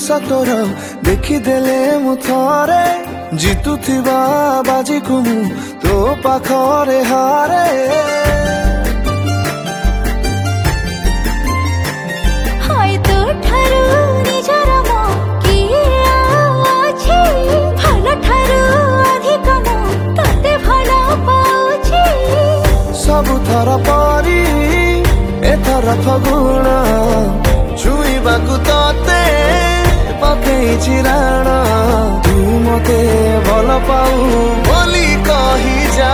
हसा तोर देखिदेले मु थरे जितुथिबा बाजी को मु तो पाखरे हारे हाय तो ठारू निजर मो किए आछी भलो ठारू अधिक मो तते भलो पाउछी सब थर परी एथर फगुण छुईबाकू तते पकेइछि राण तू मते भल पाऊ बोली कही जा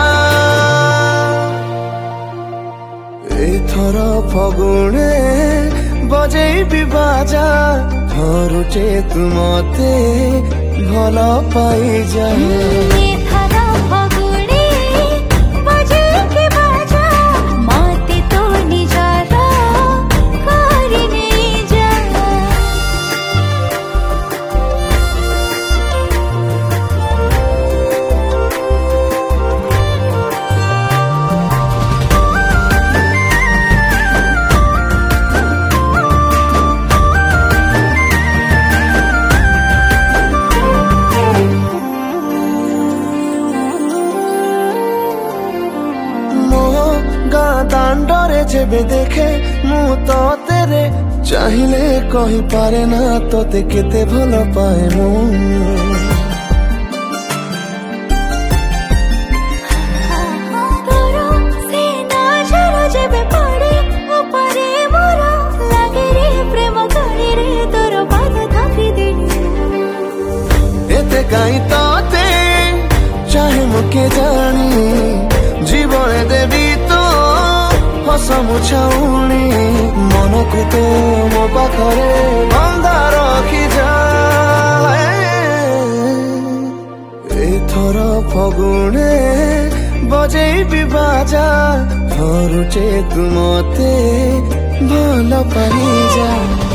एथर फगुणे बजेबी बाजा धरुचे तू मते भल पाई जा दांडरे जेबे देखे मु तो तेरे चाहिले कही पारे ना तोते केते भल पाए मु एते काई तोते चाहे मुके जानी जीवन देवी तो हसमुछाउणी मन को तो मो पाखरे बंधा रखी जा एथर फगुणे बजेबी बाजा धरुचे तू मते भल पाई जा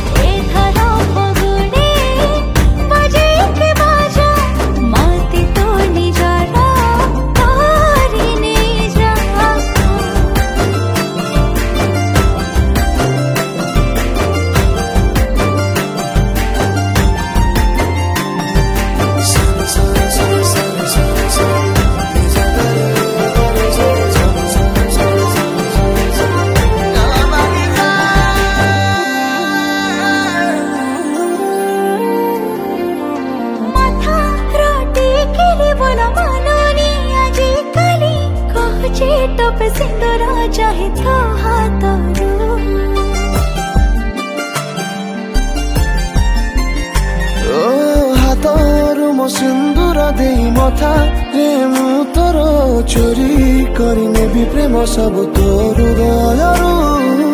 पे सिंदूरा चाहे तो हाथरू ओ हाथरू मो सिंदूर दे मथा रे मु तोर चोरी करी नेबी प्रेम सब तोर दयारू